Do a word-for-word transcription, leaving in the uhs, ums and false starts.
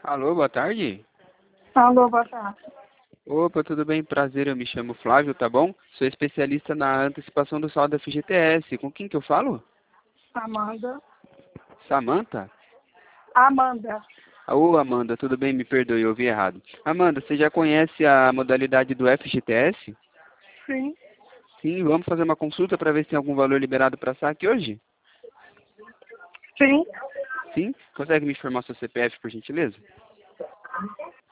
Alô, boa tarde. Alô, boa tarde. Opa, tudo bem? Prazer, eu me chamo Flávio, tá bom? Sou especialista na antecipação do saldo da F G T S. Com quem que eu falo? Amanda. Samantha? Amanda. Ô, Amanda, tudo bem? Me perdoe, eu ouvi errado. Amanda, você já conhece a modalidade do F G T S? Sim. Sim, vamos fazer uma consulta para ver se tem algum valor liberado para saque hoje? Sim. Sim? Consegue me informar seu C P F, por gentileza?